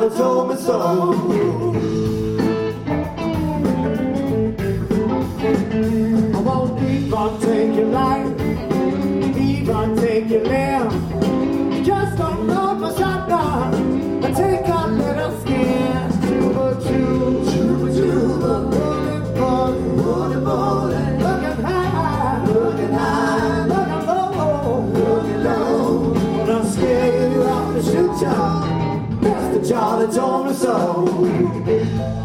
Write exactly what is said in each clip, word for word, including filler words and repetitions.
Charlie told me so. I won't even take your life, even take your limb. Just don't know for something, but take a little skin. Chuba choo, chuba chuba, rolling, rolling, rolling, rolling. Looking high, looking high, looking low, looking low. When I'm scared you off the shoot ya, Mister Charlie told me so.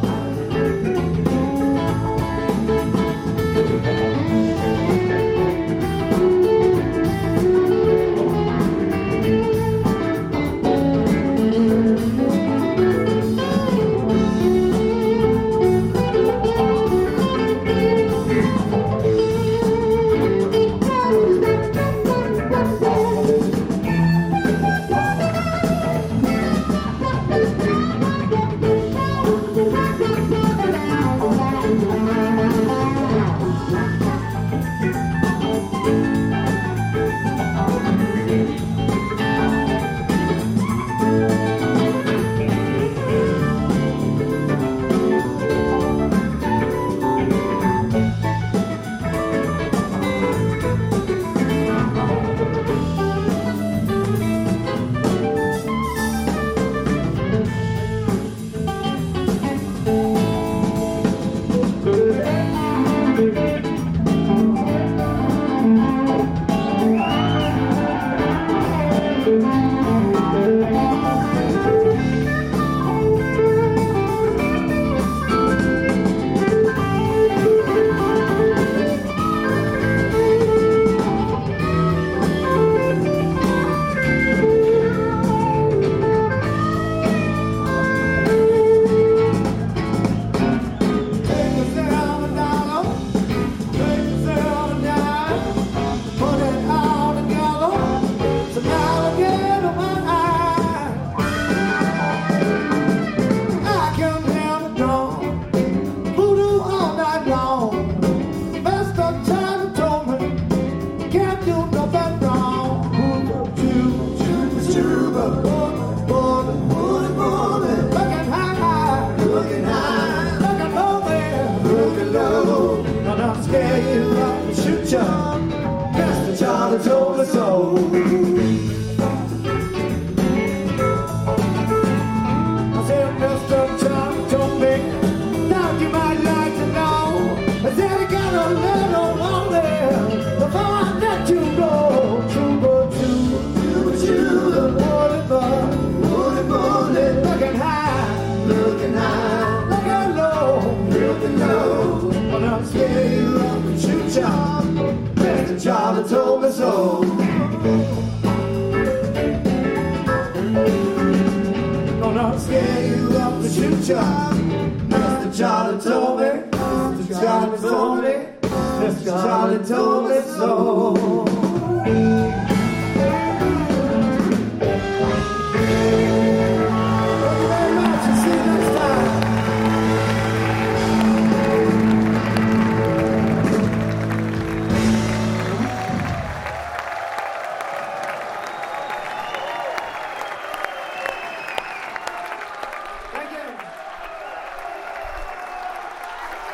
Mister Charlie told me so. I said, Mister Charlie told me, now you might like to know, I said I got a little lonely before I let you go. Chuba choo, chuba choo, woolly bug, woolly woolly, looking high, looking high, looking low, looking low. When I'm scared you up and shoot ya, Mister Charlie told me so. When I'm scared you up and shoot ya, Mister Charlie told me, Mister Charlie told me, Mister Charlie told me so.